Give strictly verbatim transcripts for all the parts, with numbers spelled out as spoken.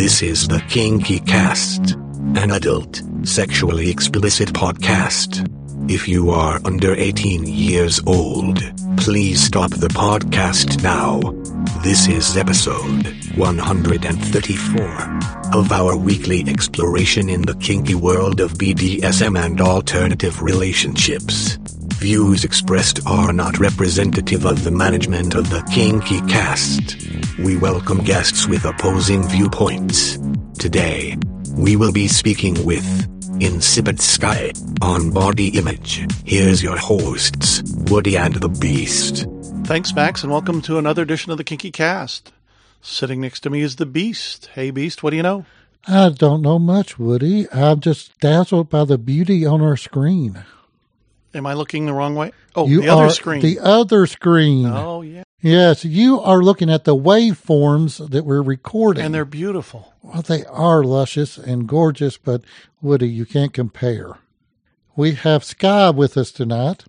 This is the Kinky Cast, an adult, sexually explicit podcast. If you are under eighteen years old, please stop the podcast now. This is episode one hundred thirty-four of our weekly exploration in the kinky world of B D S M and alternative relationships. Views expressed are not representative of the management of the Kinky Cast. We welcome guests with opposing viewpoints. Today, we will be speaking with Insipid Sky on body image. Here's your hosts, Woody and the Beast. Thanks, Max, and welcome to another edition of the Kinky Cast. Sitting next to me is the Beast. Hey, Beast, what do you know? I don't know much, Woody. I'm just dazzled by the beauty on our screen. Am I looking the wrong way? Oh, you the other are screen. The other screen. Oh, yeah. Yes, you are looking at the waveforms that we're recording. And they're beautiful. Well, they are luscious and gorgeous, but Woody, you can't compare. We have Sky with us tonight.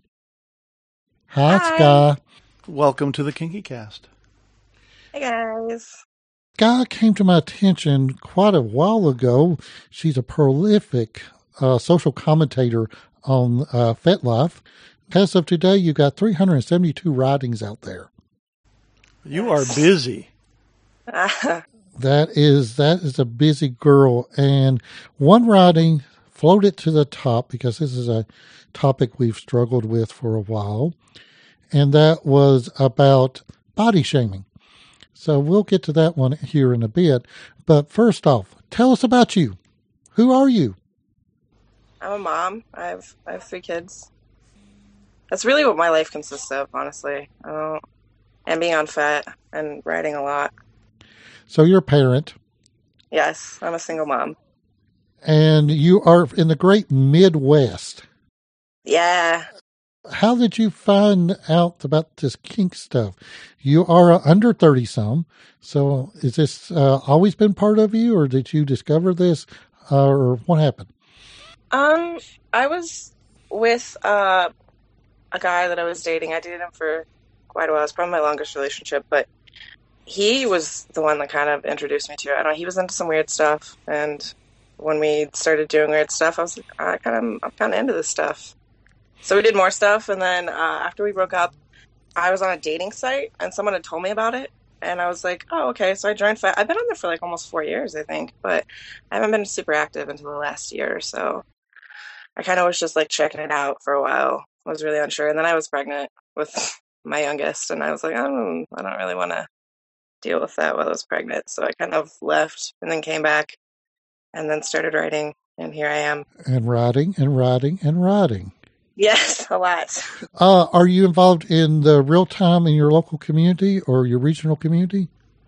Hi, Hi. Sky. Welcome to the Kinky Cast. Hey guys. Sky came to my attention quite a while ago. She's a prolific uh, social commentator on uh, FetLife. As of today, you got three hundred seventy-two writings out there. You are busy. Uh, That is that is a busy girl. And one writing floated to the top because this is a topic we've struggled with for a while. And that was about body shaming. So we'll get to that one here in a bit. But first off, tell us about you. Who are you? I'm a mom. I have I have three kids. That's really what my life consists of, honestly. I don't, and being on Fet and writing a lot. So you're a parent. Yes, I'm a single mom. And you are in the great Midwest. Yeah. How did you find out about this kink stuff? You are under thirty-some, so is this uh, always been part of you, or did you discover this, uh, or what happened? Um, I was with uh, a guy that I was dating. I dated him for quite a while. It was probably my longest relationship, but he was the one that kind of introduced me to it. I don't know, he was into some weird stuff, and when we started doing weird stuff, I was like, I kind of, I'm kind of into this stuff. So we did more stuff, and then uh, after we broke up, I was on a dating site, and someone had told me about it, and I was like, oh, okay, so I joined Fet. I've been on there for like almost four years, I think, but I haven't been super active until the last year, so I kind of was just like checking it out for a while. I was really unsure, and then I was pregnant with my youngest, and I was like, I don't, I don't really want to deal with that while I was pregnant, so I kind of left, and then came back, and then started writing, and here I am. And writing and writing and writing. Yes, a lot. Uh, are you involved in the real time in your local community or your regional community?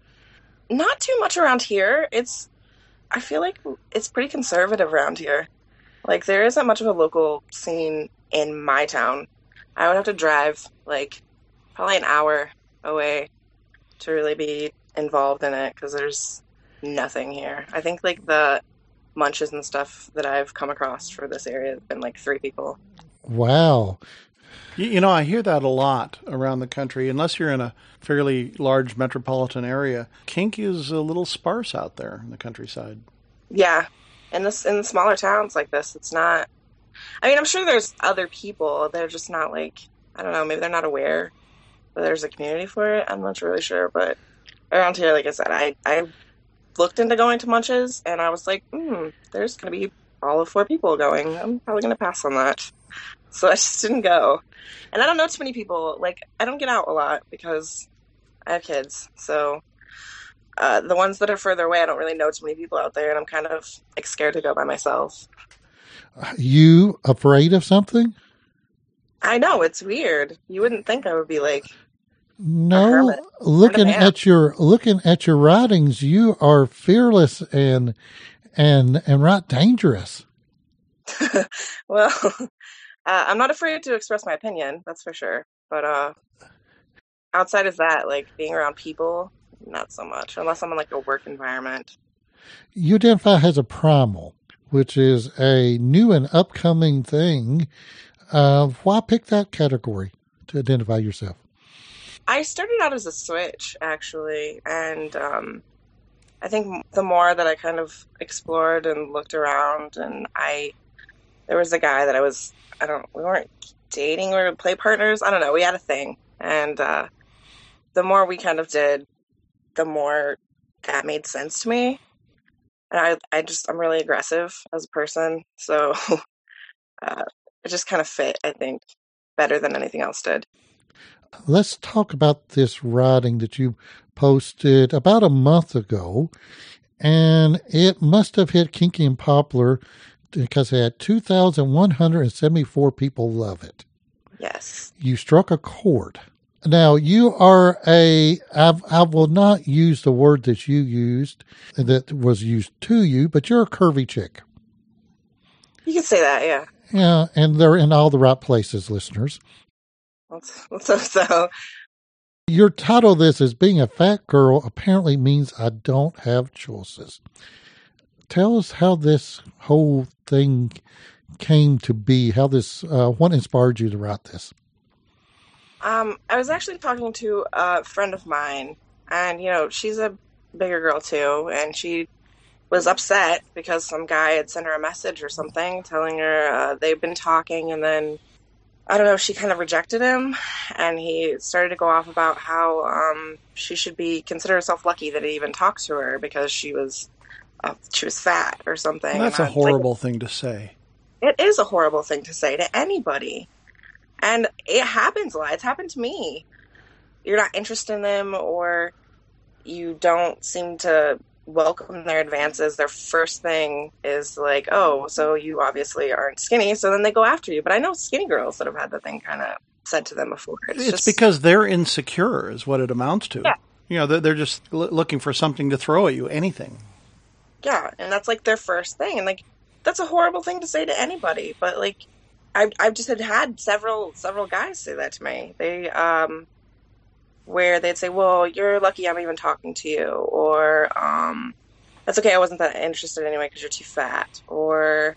Not too much around here. It's, I feel like it's pretty conservative around here. Like, there isn't much of a local scene in my town. I would have to drive, like, probably an hour away to really be involved in it, because there's nothing here. I think, like, the munches and stuff that I've come across for this area have been, like, three people. Wow. You, you know, I hear that a lot around the country. Unless you're in a fairly large metropolitan area, kink is a little sparse out there in the countryside. Yeah. In this, in smaller towns like this, it's not... I mean, I'm sure there's other people. They're just not, like... I don't know, maybe they're not aware that there's a community for it. I'm not really sure, but around here, like I said, I, I looked into going to munches, and I was like, hmm, there's going to be all of four people going. I'm probably going to pass on that. So I just didn't go. And I don't know too many people. Like, I don't get out a lot because I have kids. So uh, the ones that are further away, I don't really know too many people out there, and I'm kind of like scared to go by myself. You afraid of something? I know, it's weird. You wouldn't think I would be like... No, hermit. looking Kind of at your looking at your writings, you are fearless and and and right dangerous. Well, uh, I'm not afraid to express my opinion, that's for sure. But uh, outside of that, like being around people, not so much, unless I'm in like a work environment. You identify as a primal, which is a new and upcoming thing. Uh, why pick that category to identify yourself? I started out as a switch, actually, and um, I think the more that I kind of explored and looked around, and I, there was a guy that I was, I don't, we weren't dating, we were play partners. I don't know. We had a thing. And uh, the more we kind of did, the more that made sense to me. And I, I just, I'm really aggressive as a person. So uh, it just kind of fit, I think, better than anything else did. Let's talk about this writing that you posted about a month ago. And it must have hit Kinky and Popular because it had two thousand one hundred seventy-four people love it. Yes. You struck a chord. Now, you are a, I've, I will not use the word that you used, that was used to you, but you're a curvy chick. You can say that, yeah. Yeah, and they're in all the right places, listeners. So, so. Your title of this is Being a Fat Girl Apparently Means I Don't Have Choices. Tell us how this whole thing came to be, how this, uh, what inspired you to write this? Um, I was actually talking to a friend of mine, and, you know, she's a bigger girl, too, and she was upset because some guy had sent her a message or something telling her uh, they've been talking, and then, I don't know, she kind of rejected him, and he started to go off about how um, she should be, consider herself lucky that he even talked to her because she was, uh, she was fat or something. Well, that's and a horrible like, thing to say. It is a horrible thing to say to anybody. And it happens a lot. It's happened to me. You're not interested in them, or you don't seem to welcome their advances. Their first thing is like, oh, so you obviously aren't skinny. So then they go after you. But I know skinny girls that have had the thing kind of said to them before. It's, it's just, because they're insecure is what it amounts to. Yeah. You know, they're just l- looking for something to throw at you, anything. Yeah, and that's like their first thing. And like, that's a horrible thing to say to anybody. But like, I've, I've just had, had several several guys say that to me. They, um, where they'd say, well, you're lucky I'm even talking to you. Or, um, that's okay, I wasn't that interested anyway because you're too fat. Or,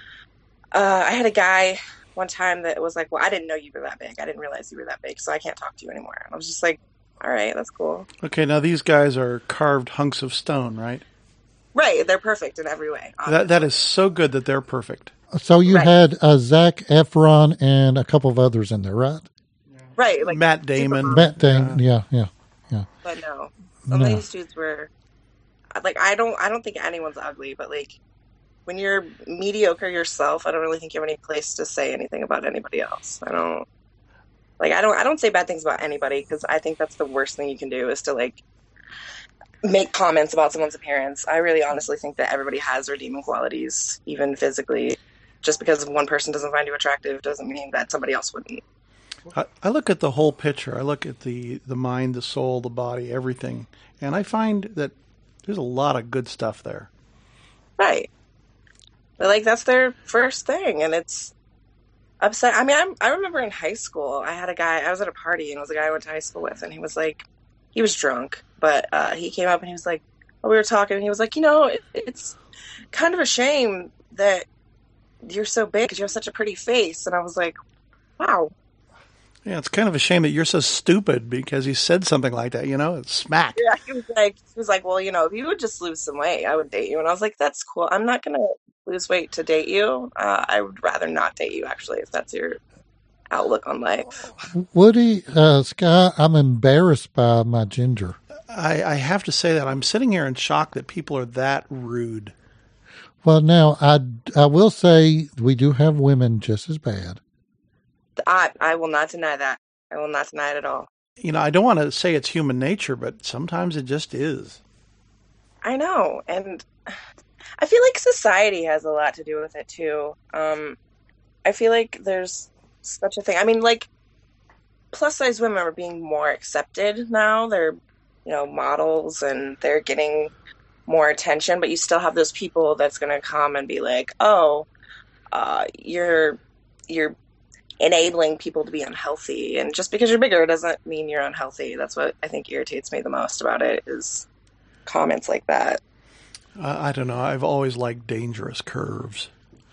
uh, I had a guy one time that was like, well, I didn't know you were that big. I didn't realize you were that big, so I can't talk to you anymore. And I was just like, all right, that's cool. Okay, now these guys are carved hunks of stone, right? Right, they're perfect in every way. That That is so good that they're perfect. So you Right. had uh, Zac Efron and a couple of others in there, right? Right, like Matt Damon. Matt Damon, yeah, yeah, yeah. But no, some No. of these dudes were like, I don't, I don't think anyone's ugly, but like, when you're mediocre yourself, I don't really think you have any place to say anything about anybody else. I don't, like, I don't, I don't say bad things about anybody because I think that's the worst thing you can do is to like make comments about someone's appearance. I really honestly think that everybody has redeeming qualities, even physically. Just because one person doesn't find you attractive doesn't mean that somebody else wouldn't. I, I look at the whole picture. I look at the, the mind, the soul, the body, everything. And I find that there's a lot of good stuff there. Right. But like, that's their first thing. And it's upset. I mean, I'm, I remember in high school, I had a guy, I was at a party and it was a guy I went to high school with. And he was like, he was drunk, but uh, he came up and he was like, oh, we were talking. And he was like, you know, it, it's kind of a shame that you're so big because you have such a pretty face. And I was like, wow. Yeah, it's kind of a shame that you're so stupid because he said something like that, you know? It's smack. Yeah, he was like, he was like, well, you know, if you would just lose some weight, I would date you. And I was like, that's cool. I'm not going to lose weight to date you. Uh, I would rather not date you, actually, if that's your outlook on life. Woody, uh, Sky, I'm embarrassed by my ginger. I, I have to say that I'm sitting here in shock that people are that rude. Well, now, I, I will say we do have women just as bad. I, I will not deny that. I will not deny it at all. You know, I don't want to say it's human nature, but sometimes it just is. I know. And I feel like society has a lot to do with it, too. Um, I feel like there's such a thing. I mean, like, plus-size women are being more accepted now. They're, you know, models, and they're getting more attention, but you still have those people that's going to come and be like, oh, uh, you're you're enabling people to be unhealthy. And just because you're bigger doesn't mean you're unhealthy. That's what I think irritates me the most about it, is comments like that. Uh, I don't know. I've always liked dangerous curves.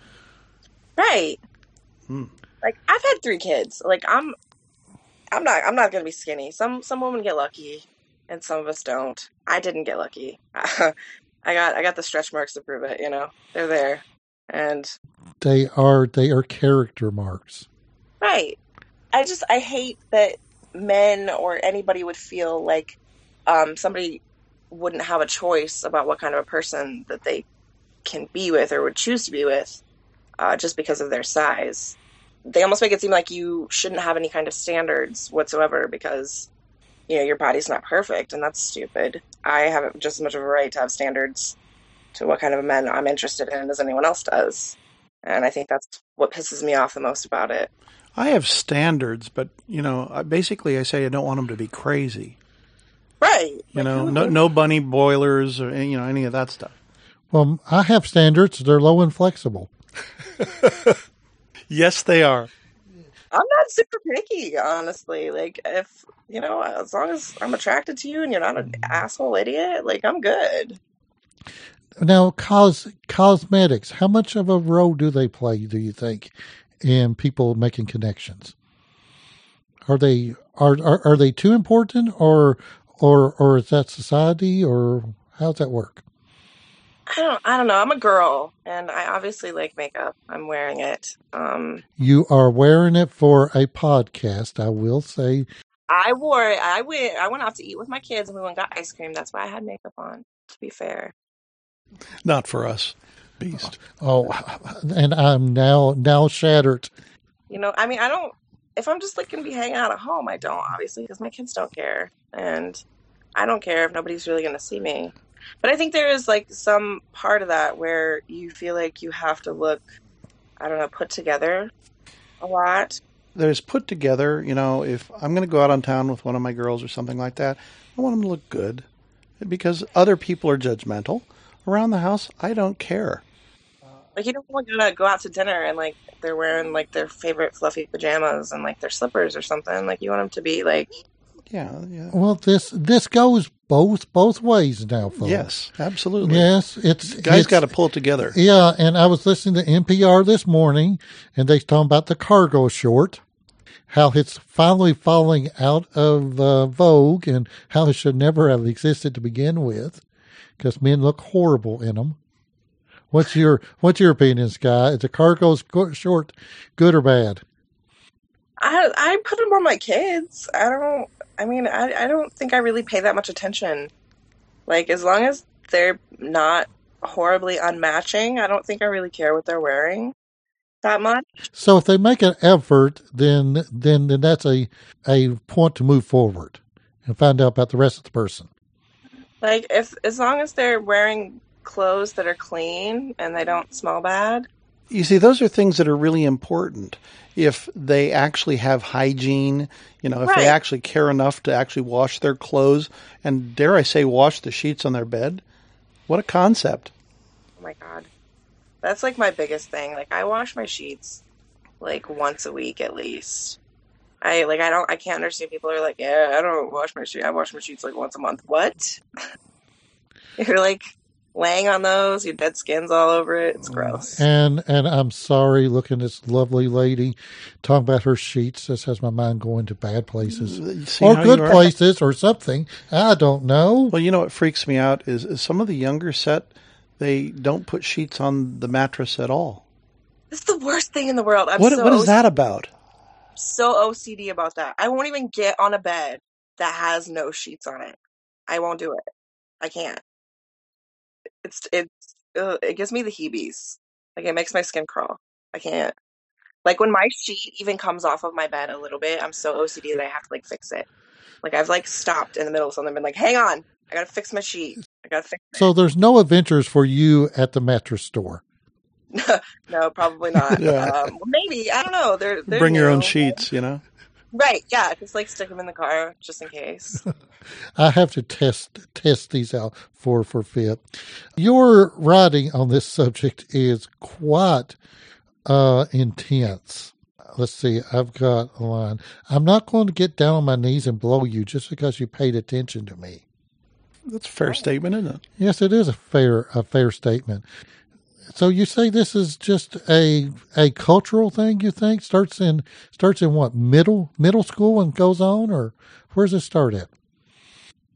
Right. Hmm. Like, I've had three kids. Like, I'm I'm not I'm not going to be skinny. Some some women get lucky. and some of us don't. I didn't get lucky. I got I got the stretch marks to prove it, you know. They're there. And They are they are character marks. right. I just I hate that men or anybody would feel like um, somebody wouldn't have a choice about what kind of a person that they can be with or would choose to be with uh, just because of their size. They almost make it seem like you shouldn't have any kind of standards whatsoever because, you know, your body's not perfect, and that's stupid. I have just as much of a right to have standards to what kind of men I'm interested in as anyone else does. And I think that's what pisses me off the most about it. I have standards, but, you know, I, basically I say I don't want them to be crazy. Right. You Like, know, who- no, no bunny boilers or, you know, any of that stuff. Well, I have standards. They're low and flexible. Yes, they are. I'm not super picky, honestly. Like, if, you know, as long as I'm attracted to you and you're not an asshole idiot, like, I'm good. Now, cos cosmetics, how much of a role do they play, do you think, in people making connections? Are they are are, are they too important, or or or is that society, or how does that work? I don't, I don't know. I'm a girl, and I obviously like makeup. I'm wearing it. Um, You are wearing it for a podcast, I will say. I wore it. I went, I went out to eat with my kids, and we went and got ice cream. That's why I had makeup on, to be fair. Not for us, Beast. Oh, and I'm now now shattered. You know, I mean, I don't, if I'm just like going to be hanging out at home, I don't, obviously, because my kids don't care. And I don't care if nobody's really going to see me. But I think there is like some part of that where you feel like you have to look, I don't know, put together a lot. There's put together, you know, if I'm going to go out on town with one of my girls or something like that, I want them to look good because other people are judgmental. Around the house, I don't care. Like, you don't want to go out to dinner and like they're wearing like their favorite fluffy pajamas and like their slippers or something. Like, you want them to be like, Yeah, yeah. Well, this this goes both both ways now, folks. Yes, absolutely. Yes, it's Guys it's, got to pull it together. Yeah, and I was listening to N P R this morning, and they talking about the cargo short, how it's finally falling out of uh, vogue, and how it should never have existed to begin with, because men look horrible in them. What's your What's your opinion, Sky? Is the cargo short good or bad? I I put them on my kids. I don't, I mean, I, I don't think I really pay that much attention. Like, as long as they're not horribly unmatching, I don't think I really care what they're wearing that much. So if they make an effort, then then then that's a a point to move forward and find out about the rest of the person. Like, if as long as they're wearing clothes that are clean and they don't smell bad. You see, those are things that are really important. If they actually have hygiene, you know, if Right. they actually care enough to actually wash their clothes and, dare I say, wash the sheets on their bed, what a concept. Oh my God. That's like my biggest thing. Like, I wash my sheets like once a week at least. I like I don't I can't understand people who are like, yeah, I don't wash my sheets. I wash my sheets like once a month. What? You're like laying on those, your dead skin's all over it. It's gross. And and I'm sorry, looking at this lovely lady talking about her sheets. This has my mind going to bad places You see or how good you are? places or something. I don't know. Well, you know what freaks me out is, is some of the younger set, they don't put sheets on the mattress at all. It's the worst thing in the world. I'm What so What is O C- that about? so O C D about that. I won't even get on a bed that has no sheets on it. I won't do it. I can't. It's it's uh, it gives me the heebies. Like, it makes my skin crawl. I can't. Like, when my sheet even comes off of my bed a little bit, I'm so O C D that I have to like fix it. Like, I've like stopped in the middle of something and been like, hang on, I gotta fix my sheet. I gotta fix it. So there's no adventures for you at the mattress store. No, probably not. Yeah. Um, well, maybe, I don't know. They're, they're Bring your own new. sheets, you know? Right, yeah, just like stick them in the car just in case. I have to test test these out for for fit. Your writing on this subject is quite uh, intense. Let's see. I've got a line. I'm not going to get down on my knees and blow you just because you paid attention to me. That's a fair statement, isn't it? Yes, it is a fair a fair statement. So you say this is just a a cultural thing? You think starts in starts in what middle middle school and goes on, or where's it start at? I don't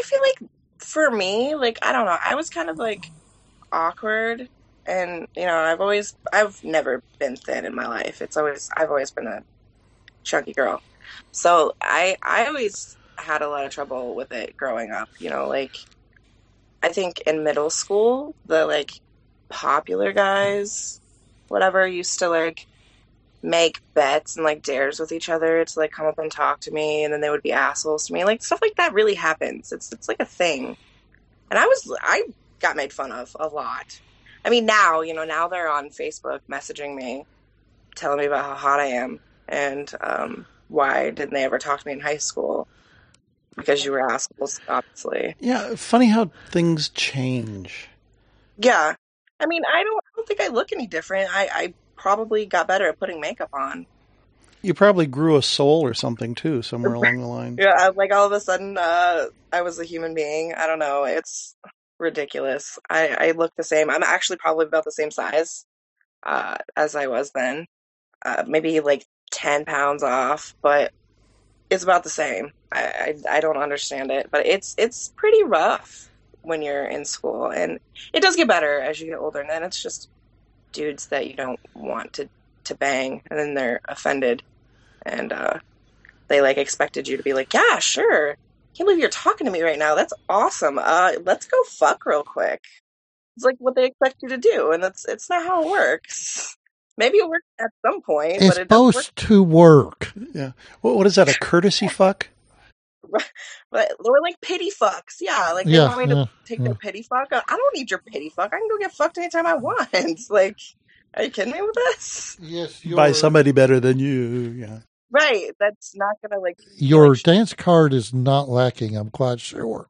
I feel like for me, like, I don't know, I was kind of like awkward, and you know, I've always, I've never been thin in my life. It's always, I've always been a chunky girl. So I, I always had a lot of trouble with it growing up, you know, like, I think in middle school, the like popular guys, whatever, used to like make bets and like dares with each other to like come up and talk to me, and then they would be assholes to me. Like, stuff like that really happens. It's it's like a thing. And I was I got made fun of a lot. I mean, now, you know, now they're on Facebook messaging me, telling me about how hot I am, and um, why didn't they ever talk to me in high school? Because you were assholes, obviously. Yeah, funny how things change. Yeah. I mean, I don't, I don't think I look any different. I, I probably got better at putting makeup on. You probably grew a soul or something, too, somewhere along the line. Yeah, like all of a sudden, uh, I was a human being. I don't know. It's ridiculous. I, I look the same. I'm actually probably about the same size uh, as I was then. Uh, maybe like ten pounds off, but it's about the same. I, I, I don't understand it, but it's it's pretty rough when you're in school, and it does get better as you get older, and then it's just dudes that you don't want to, to bang, and then they're offended, and uh, they like expected you to be like, yeah, sure, can't believe you're talking to me right now, that's awesome, uh, let's go fuck real quick. It's like what they expect you to do, and that's it's not how it works. Maybe it works at some point, It's but it doesn't work. supposed to work. Yeah. What, what is that, a courtesy fuck? But or like pity fucks, yeah. Like they Yeah, want me to yeah, take yeah. their pity fuck. I don't need your pity fuck. I can go get fucked anytime I want. Like, are you kidding me with this? Yes, By somebody better than you, yeah. Right. That's not gonna like Your like, dance card is not lacking, I'm quite sure.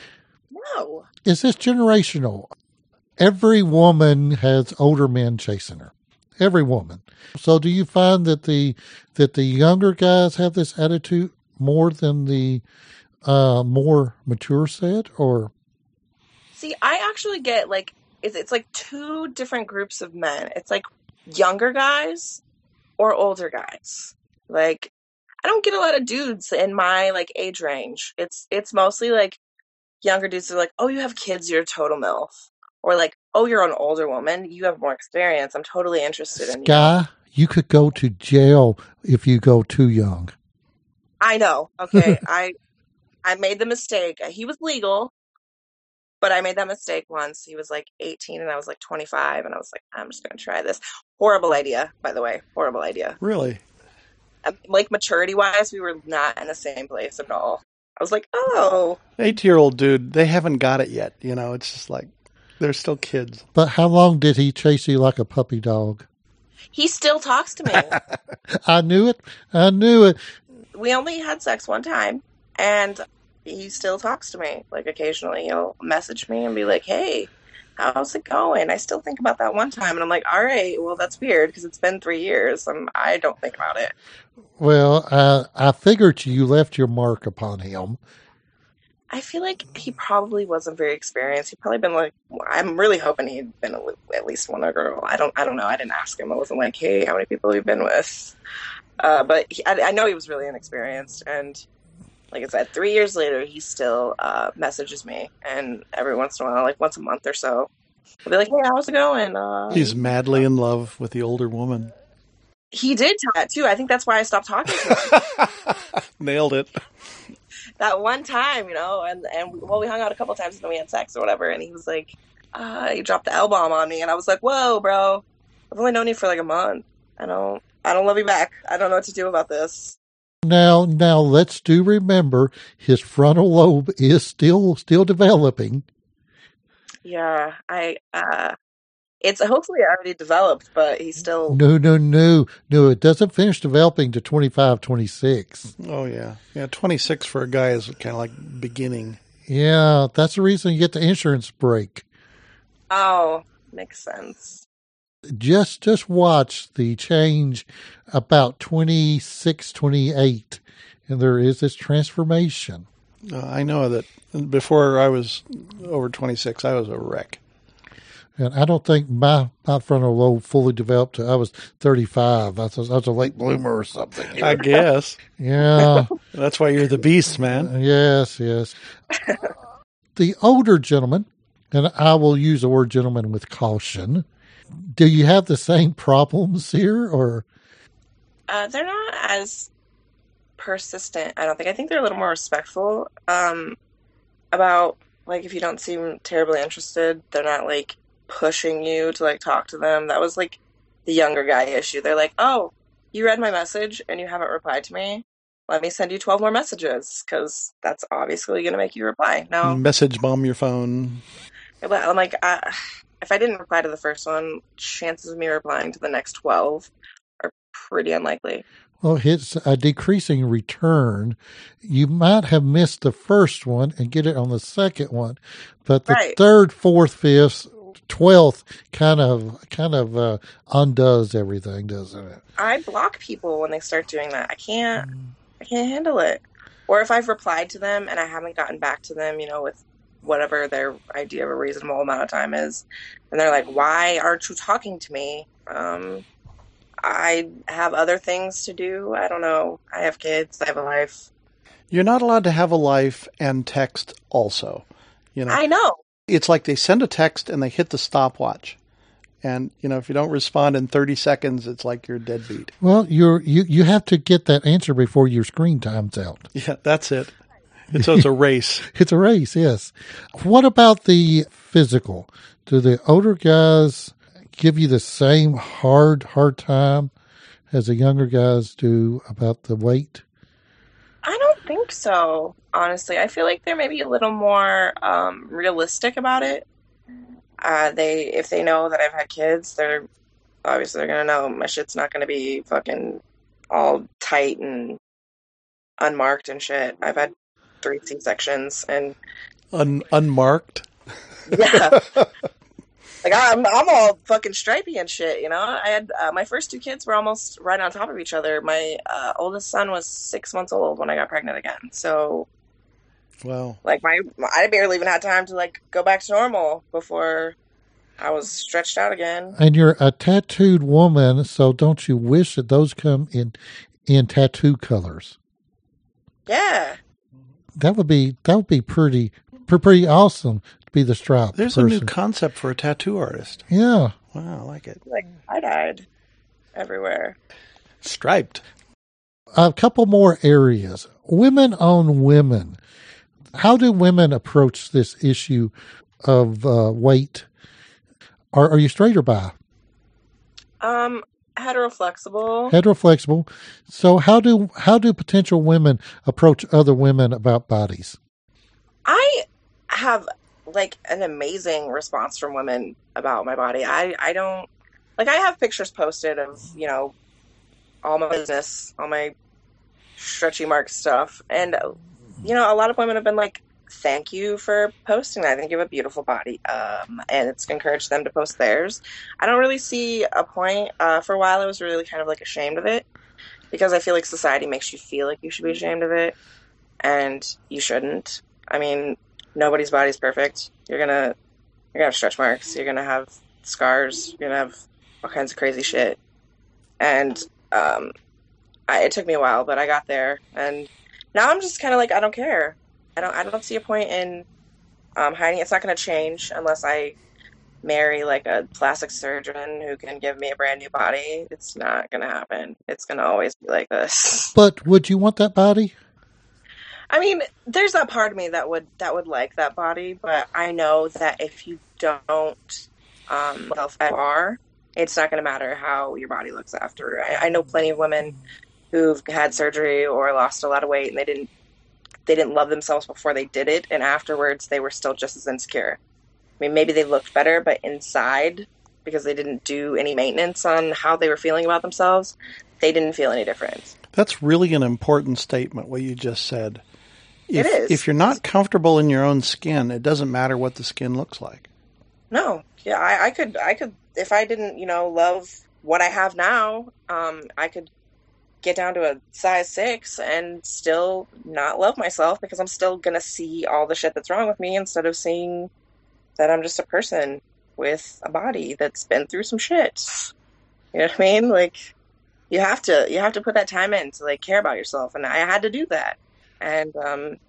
no. Is this generational? Every woman has older men chasing her. Every woman. So do you find that the that the younger guys have this attitude more than the uh, more mature set, or? See, I actually get like it's it's like two different groups of men. It's like younger guys or older guys. Like, I don't get a lot of dudes in my like age range. It's it's mostly like younger dudes are like, oh, you have kids, you're a total MILF. Or like, oh, you're an older woman, you have more experience, I'm totally interested in you. Sky, you could go to jail if you go too young. I know. Okay, I I made the mistake. He was legal, but I made that mistake once. He was like eighteen and I was like twenty-five, and I was like, I'm just going to try this. Horrible idea, by the way. Horrible idea. Really? Like, maturity-wise, we were not in the same place at all. I was like, oh. Eight-year-old dude, they haven't got it yet. You know, it's just like, they're still kids. But how long did he chase you like a puppy dog? He still talks to me. I knew it. I knew it. We only had sex one time, and he still talks to me. Like, occasionally he'll message me and be like, hey, how's it going? I still think about that one time. And I'm like, all right, well, that's weird because it's been three years. Um, I don't think about it. Well, uh, I figured you left your mark upon him. I feel like he probably wasn't very experienced. He'd probably been like, I'm really hoping he'd been at least one other girl. I don't I don't know. I didn't ask him. I wasn't like, hey, how many people have you been with? Uh, but he, I, I know he was really inexperienced. And like I said, three years later, he still uh, messages me. And every once in a while, like once a month or so, he'll be like, hey, how's it going? Uh, He's madly in love with the older woman. He did that too. I think that's why I stopped talking to him. Nailed it. That one time, you know, and, and well, we hung out a couple times and then we had sex or whatever, and he was like, uh, he dropped the L-bomb on me, and I was like, whoa, bro, I've only known you for like a month. I don't, I don't love you back. I don't know what to do about this. Now, now let's do remember his frontal lobe is still, still developing. Yeah, I, uh, it's hopefully already developed, but he's still... No, no, no. No, it doesn't finish developing to twenty-five, twenty-six. Oh, yeah. Yeah, twenty-six for a guy is kind of like beginning. Yeah, that's the reason you get the insurance break. Oh, makes sense. Just just watch the change about twenty-six, twenty-eight, and there is this transformation. Uh, I know that before I was over twenty-six, I was a wreck. And I don't think my, my frontal lobe fully developed till I was thirty-five. I was, I was a late bloomer or something. I guess. Yeah. That's why you're the beast, man. Yes, yes. the older gentlemen, and I will use the word gentleman with caution, do you have the same problems here, or? Uh, they're not as persistent, I don't think. I think they're a little more respectful um, about, like, if you don't seem terribly interested, they're not, like, pushing you to, like, talk to them. That was, like, the younger guy issue. They're like, oh, you read my message and you haven't replied to me? Let me send you twelve more messages, because that's obviously going to make you reply. No. Message bomb your phone. But I'm like, I, if I didn't reply to the first one, chances of me replying to the next twelve are pretty unlikely. Well, it's a decreasing return. You might have missed the first one and get it on the second one, but the Right. third, fourth, fifth, twelfth kind of kind of uh, undoes everything, doesn't it? I block people when they start doing that. I can't, I can't handle it. Or if I've replied to them and I haven't gotten back to them, you know, with whatever their idea of a reasonable amount of time is, and they're like, why aren't you talking to me? Um, I have other things to do. I don't know. I have kids. I have a life. You're not allowed to have a life and text also. You know, I know. it's like they send a text and they hit the stopwatch. And, you know, if you don't respond in thirty seconds, it's like you're deadbeat. Well, you're you you have to get that answer before your screen time's out. Yeah, that's it. And so it's a race. It's a race, yes. What about the physical? Do the older guys give you the same hard, hard time as the younger guys do about the weight? I don't think so, honestly. I feel like they're maybe a little more um, realistic about it. Uh, they, if they know that I've had kids, they're obviously they're gonna know my shit's not gonna be fucking all tight and unmarked and shit. I've had three C sections, and Un- unmarked. yeah, like I'm, I'm all fucking stripy and shit. You know, I had uh, my first two kids were almost right on top of each other. My uh, oldest son was six months old when I got pregnant again, so. Wow. Like, my, I barely even had time to, like, go back to normal before I was stretched out again. And you're a tattooed woman, so don't you wish that those come in in tattoo colors? Yeah. That would be that would be pretty pretty awesome to be the striped There's person. a new concept for a tattoo artist. Yeah. Wow, I like it. Like, I died everywhere. Striped. A couple more areas. Women on women. How do women approach this issue of uh, weight? Are, are you straight or bi? Um, heteroflexible. Heteroflexible. So how do how do potential women approach other women about bodies? I have, like, an amazing response from women about my body. I, I don't, like, I have pictures posted of, you know, all my business, all my stretchy mark stuff. And, you know, a lot of women have been like, thank you for posting that. I think you have a beautiful body. Um, and it's encouraged them to post theirs. I don't really see a point. Uh, for a while, I was really kind of like ashamed of it because I feel like society makes you feel like you should be ashamed of it. And you shouldn't. I mean, nobody's body's perfect. You're going to, you're going to have stretch marks. You're going to have scars. You're going to have all kinds of crazy shit. And, um, I, it took me a while, but I got there, and now I'm just kind of like, I don't care. I don't. I don't see a point in um, hiding. It's not going to change unless I marry like a plastic surgeon who can give me a brand new body. It's not going to happen. It's going to always be like this. But would you want that body? I mean, there's that part of me that would that would like that body, but I know that if you don't um, self are, it's not going to matter how your body looks after. I, I know plenty of women who've had surgery or lost a lot of weight and they didn't they didn't love themselves before they did it, and afterwards they were still just as insecure. I mean, maybe they looked better, but inside, because they didn't do any maintenance on how they were feeling about themselves, they didn't feel any different. That's really an important statement, what you just said. If, It is. If you're not comfortable in your own skin, it doesn't matter what the skin looks like. No, yeah, I, I could, I could, if I didn't, you know, love what I have now, um, I could get down to a size six and still not love myself because I'm still going to see all the shit that's wrong with me instead of seeing that I'm just a person with a body that's been through some shit. You know what I mean? Like, you have to, you have to put that time in to, like, care about yourself. And I had to do that. And, um,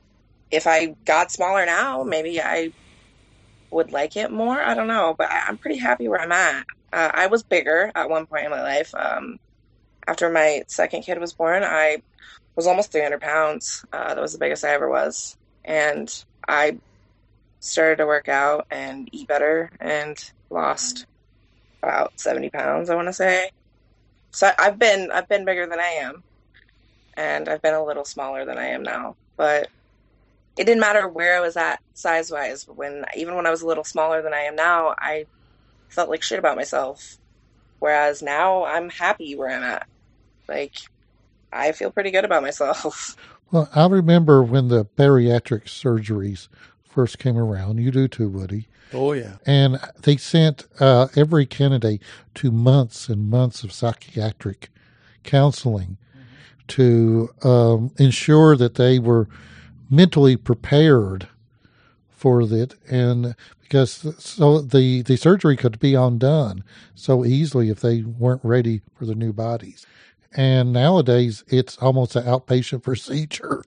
if I got smaller now, maybe I would like it more. I don't know, but I, I'm pretty happy where I'm at. Uh, I was bigger at one point in my life. Um, after my second kid was born, I was almost three hundred pounds. Uh, that was the biggest I ever was. And I started to work out and eat better and lost about seventy pounds, I want to say. So I've been I've been bigger than I am, and I've been a little smaller than I am now. But it didn't matter where I was at size-wise. When even when I was a little smaller than I am now, I felt like shit about myself. Whereas now I'm happy where I'm at. Like, I feel pretty good about myself. Well, I remember when the bariatric surgeries first came around. You do too, Woody. Oh, yeah. And they sent uh, every candidate to months and months of psychiatric counseling mm-hmm. to um, ensure that they were mentally prepared for it, and because so the, the surgery could be undone so easily if they weren't ready for the new bodies. And nowadays, it's almost an outpatient procedure.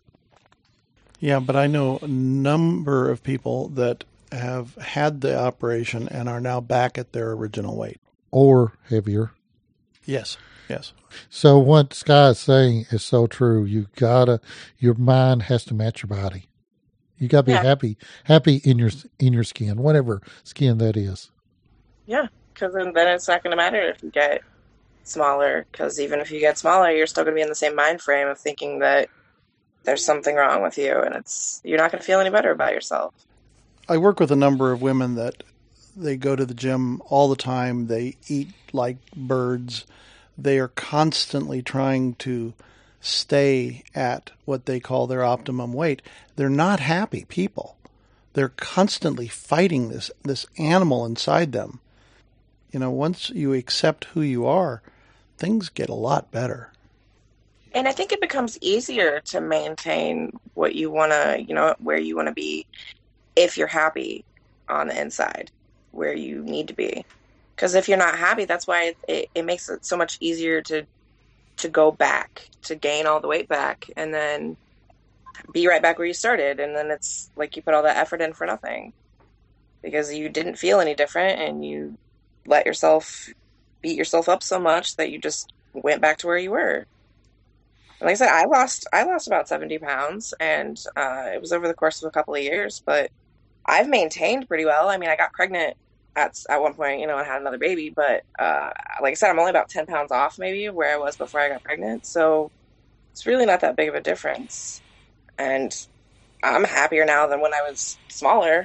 Yeah, but I know a number of people that have had the operation and are now back at their original weight. Or heavier. Yes, yes. So what Sky is saying is so true. You gotta, your mind has to match your body. You gotta be yeah. happy, happy in your in your skin, whatever skin that is. Yeah, because then, then it's not going to matter if you get smaller. Because even if you get smaller, you're still going to be in the same mind frame of thinking that there's something wrong with you, and it's you're not going to feel any better about yourself. I work with a number of women that they go to the gym all the time. They eat like birds. They are constantly trying to stay at what they call their optimum weight. They're not happy people. They're constantly fighting this, this animal inside them. You know, once you accept who you are, things get a lot better. And I think it becomes easier to maintain what you want to, you know, where you want to be if you're happy on the inside, where you need to be. Because if you're not happy, that's why it, it, it makes it so much easier to to go back, to gain all the weight back, and then be right back where you started. And then it's like you put all that effort in for nothing because you didn't feel any different, and you let yourself beat yourself up so much that you just went back to where you were. And like I said, I lost I lost about seventy pounds, and uh, it was over the course of a couple of years, but I've maintained pretty well. I mean, I got pregnant at at one point, you know, and had another baby, but uh, like I said, I'm only about ten pounds off maybe where I was before I got pregnant, so it's really not that big of a difference. And I'm happier now than when I was smaller.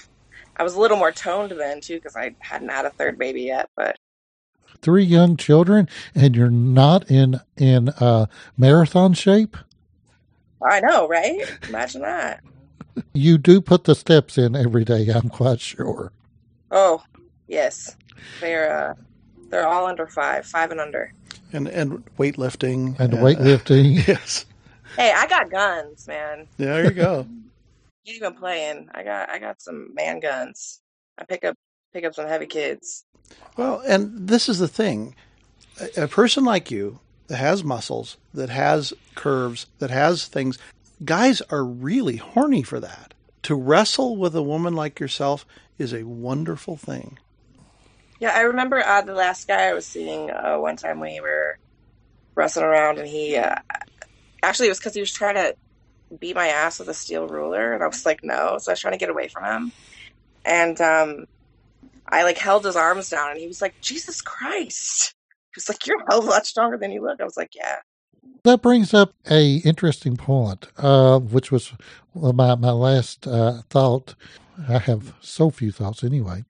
I was a little more toned then, too, because I hadn't had a third baby yet, but three young children, and you're not in in uh, marathon shape? I know, right? Imagine that. You do put the steps in every day, I'm quite sure. Oh, yes. They're uh, they're all under five, five and under. And and weightlifting. And uh, weightlifting. Yes. Hey, I got guns, man. Yeah, there you go. You even playing. I got I got some man guns. I pick up pick up some heavy kids. Well, and this is the thing. A, a person like you that has muscles, that has curves, that has things, guys are really horny for that. To wrestle with a woman like yourself is a wonderful thing. Yeah, I remember uh, the last guy I was seeing uh, one time when we were wrestling around, and he, uh, actually it was because he was trying to beat my ass with a steel ruler, and I was like, no, so I was trying to get away from him. And um, I like held his arms down, and he was like, Jesus Christ. He was like, you're a hell of a lot stronger than you look. I was like, yeah. That brings up a interesting point, uh, which was my, my last uh, thought. I have so few thoughts anyway.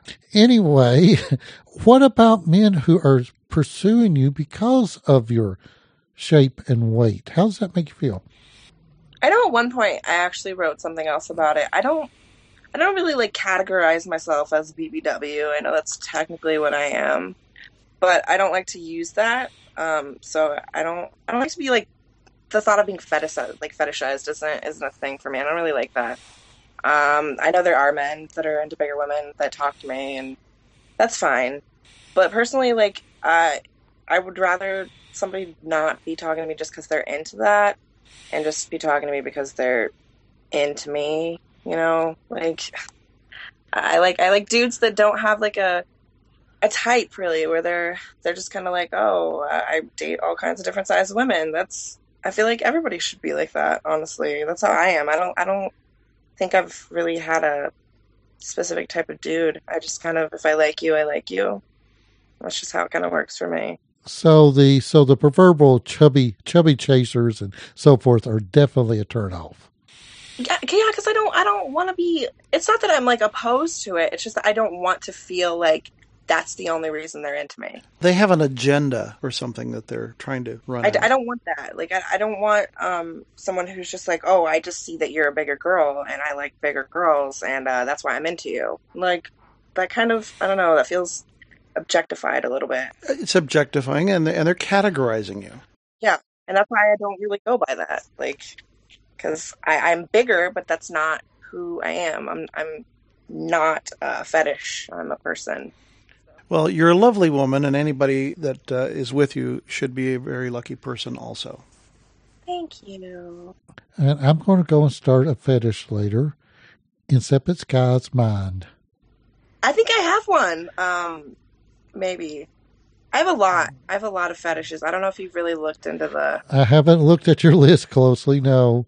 Anyway, what about men who are pursuing you because of your shape and weight? How does that make you feel? I know at one point I actually wrote something else about it. I don't I don't really like categorize myself as B B W. I know that's technically what I am, but I don't like to use that. Um, so I don't I don't like to be like the thought of being fetishized, like fetishized isn't isn't a thing for me. I don't really like that. Um, I know there are men that are into bigger women that talk to me, and that's fine. But personally, like, uh, I would rather somebody not be talking to me just because they're into that, and just be talking to me because they're into me, you know, like I like I like dudes that don't have like a a type really, where they're they're just kind of like, oh, I date all kinds of different sized women. That's I feel like everybody should be like that. Honestly, that's how I am. I don't I don't think I've really had a specific type of dude. I just kind of, if I like you, I like you. That's just how it kind of works for me. So the so the proverbial chubby chubby chasers and so forth are definitely a turnoff. Yeah, yeah, because I don't I don't want to be. It's not that I'm like opposed to it. It's just that I don't want to feel like that's the only reason they're into me. They have an agenda or something that they're trying to run. I, I don't want that. Like, I, I don't want um, someone who's just like, oh, I just see that you're a bigger girl and I like bigger girls and uh, that's why I'm into you. Like, that kind of, I don't know, that feels objectified a little bit. It's objectifying, and they're, and they're categorizing you. Yeah, and that's why I don't really go by that. Like, because I'm bigger, but that's not who I am. I'm, I'm not a fetish. I'm a person. Well, you're a lovely woman, and anybody that uh, is with you should be a very lucky person also. Thank you. And I'm going to go and start a fetish later. Insipid Sky's Mind. I think I have one. Um, maybe. I have a lot. I have a lot of fetishes. I don't know if you've really looked into the... I haven't looked at your list closely, no.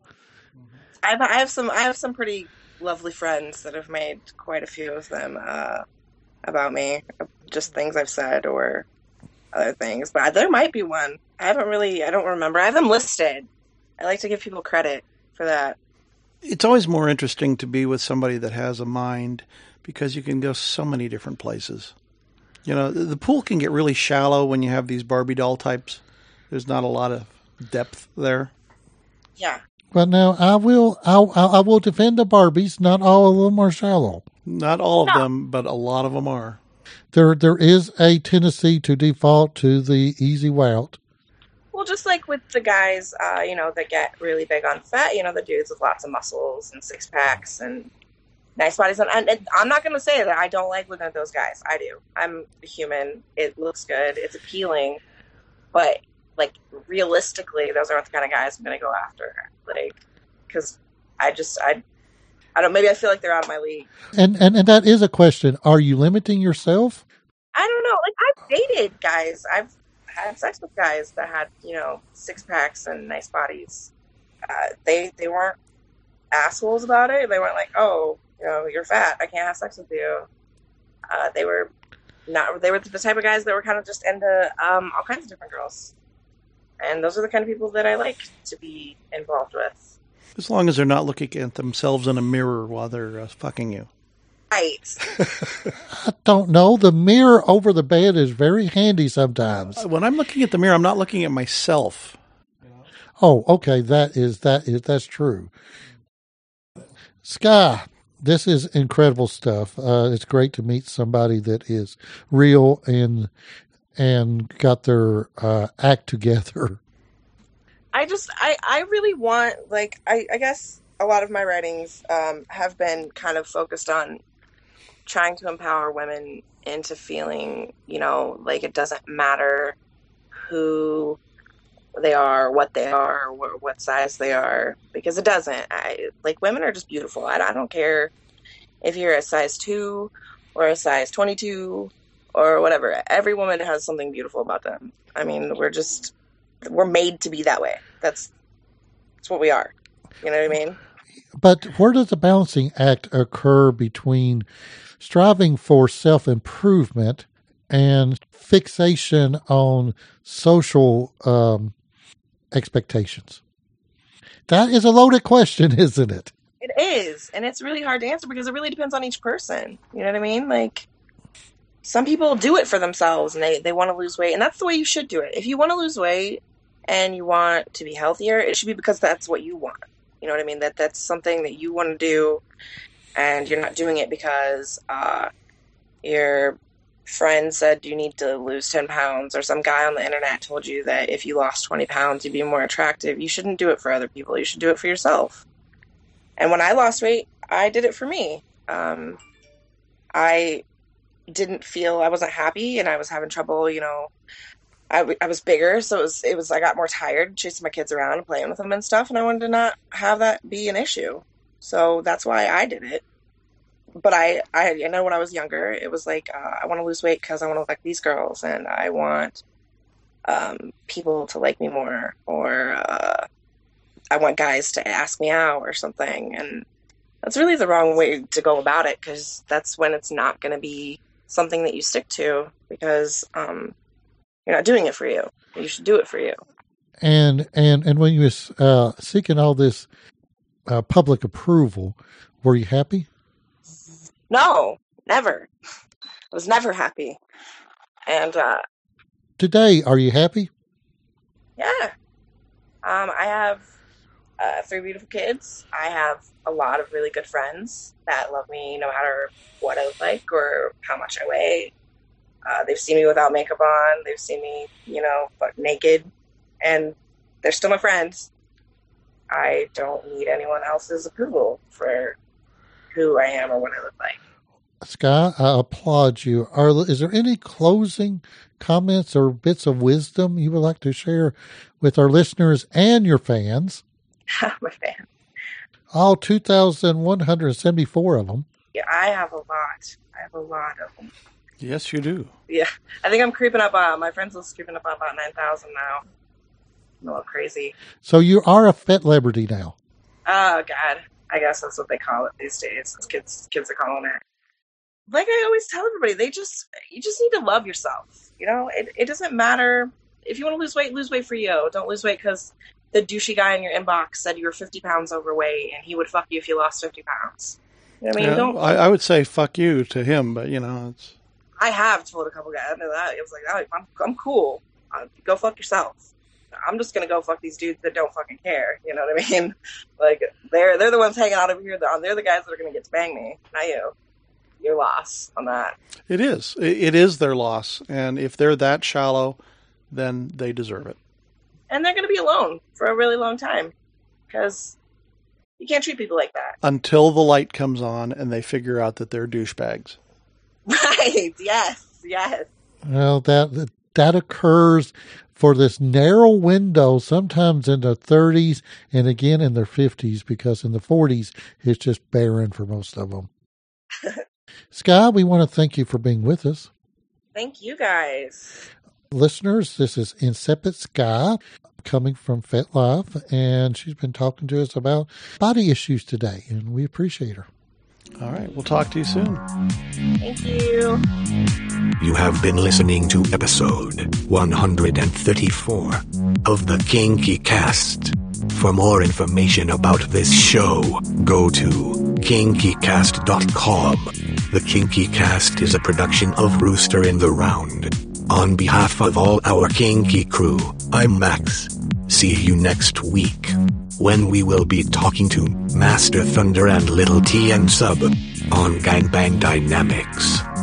I have, I have some I have some pretty lovely friends that have made quite a few of them uh, about me. Just things I've said or other things. But there might be one. I haven't really, I don't remember. I have them listed. I like to give people credit for that. It's always more interesting to be with somebody that has a mind because you can go so many different places. You know, the pool can get really shallow when you have these Barbie doll types. There's not a lot of depth there. Yeah. But now I will, I, I will defend the Barbies. Not all of them are shallow. Not all of No. them, but a lot of them are. There, there is a tendency to default to the easy route. Well, just like with the guys, uh, you know, that get really big on fat, you know, the dudes with lots of muscles and six packs and nice bodies. And, and I'm not going to say that I don't like looking at those guys. I do. I'm a human. It looks good. It's appealing. But, like, realistically, those aren't the kind of guys I'm going to go after. Like, because I just, I, I don't, maybe I feel like they're out of my league. And, and, and that is a question. Are you limiting yourself? I don't know. Like, I've dated guys. I've had sex with guys that had, you know, six packs and nice bodies. Uh, they, they weren't assholes about it. They weren't like, oh, you know, you're fat, I can't have sex with you. Uh, they were not. They were the type of guys that were kind of just into um, all kinds of different girls, and those are the kind of people that I like to be involved with. As long as they're not looking at themselves in a mirror while they're uh, fucking you. Right. I don't know. The mirror over the bed is very handy sometimes. When I'm looking at the mirror, I'm not looking at myself. Oh, okay. That is, that is, that's true. Sky, this is incredible stuff. Uh, it's great to meet somebody that is real and, and got their uh, act together. I just, I, I really want, like, I, I guess a lot of my writings um, have been kind of focused on trying to empower women into feeling, you know, like it doesn't matter who they are, what they are, or what size they are, because it doesn't. I like women are just beautiful. I, I don't care if you're a size two or a size twenty-two or whatever. Every woman has something beautiful about them. I mean, we're just, we're made to be that way. That's, that's what we are. You know what I mean? But where does the balancing act occur between striving for self-improvement and fixation on social um, expectations? That is a loaded question, isn't it? It is. And it's really hard to answer because it really depends on each person. You know what I mean? Like, some people do it for themselves and they, they want to lose weight. And that's the way you should do it. If you want to lose weight and you want to be healthier, it should be because that's what you want. You know what I mean? That that's something that you want to do, and you're not doing it because uh, your friend said you need to lose ten pounds, or some guy on the internet told you that if you lost twenty pounds, you'd be more attractive. You shouldn't do it for other people. You should do it for yourself. And when I lost weight, I did it for me. Um, I didn't feel, I wasn't happy, and I was having trouble, you know, I, w- I was bigger, so it was, it was, I got more tired chasing my kids around and playing with them and stuff, and I wanted to not have that be an issue. So that's why I did it. But I, I, I know when I was younger, it was like, uh, I want to lose weight because I want to look like these girls, and I want um, people to like me more, or uh, I want guys to ask me out or something. And that's really the wrong way to go about it, because that's when it's not going to be something that you stick to, because um, you're not doing it for you. You should do it for you. And and and when you was uh, seeking all this uh, public approval, were you happy? No, never. I was never happy. And uh, today, are you happy? Yeah. Um, I have uh, three beautiful kids. I have a lot of really good friends that love me no matter what I look like or how much I weigh. Uh, they've seen me without makeup on. They've seen me, you know, but naked. And they're still my friends. I don't need anyone else's approval for who I am or what I look like. Sky, I applaud you. Are, is there any closing comments or bits of wisdom you would like to share with our listeners and your fans? My fans. All two thousand one hundred seventy-four of them. Yeah, I have a lot. I have a lot of them. Yes, you do. Yeah. I think I'm creeping up. Uh, my friends list is creeping up on about nine thousand now. I'm a little crazy. So you are a fat celebrity now. Oh, God. I guess that's what they call it these days. Kids, kids are calling it. Like I always tell everybody, they just you just need to love yourself. You know, it it doesn't matter if you want to lose weight. Lose weight for you. Don't lose weight because the douchey guy in your inbox said you were fifty pounds overweight and he would fuck you if you lost fifty pounds. You know what I mean? Yeah, Don't. I, I would say fuck you to him, but you know, it's. I have told a couple guys that it was like, oh, I'm I'm cool. Uh, go fuck yourself. I'm just gonna go fuck these dudes that don't fucking care. You know what I mean? Like they're they're the ones hanging out over here. They're, they're the guys that are gonna get to bang me, not you. Your loss on that. It is. It is their loss. And if they're that shallow, then they deserve it. And they're going to be alone for a really long time because you can't treat people like that. Until the light comes on and they figure out that they're douchebags. Right. Yes. Yes. Well, that, that occurs for this narrow window, sometimes in their thirties and again in their fifties, because in the forties, it's just barren for most of them. Sky, we want to thank you for being with us. Thank you, guys. Listeners, this is Insipid Sky coming from FetLife, and she's been talking to us about body issues today, and we appreciate her. All right. We'll talk to you soon. Thank you. You have been listening to episode one hundred thirty-four of the Kinky Cast. For more information about this show, go to kinky cast dot com. The Kinky Cast is a production of Rooster in the Round. On behalf of all our Kinky crew, I'm Max. See you next week, when we will be talking to Master Thunder and Little T and Sub on Gangbang Dynamics.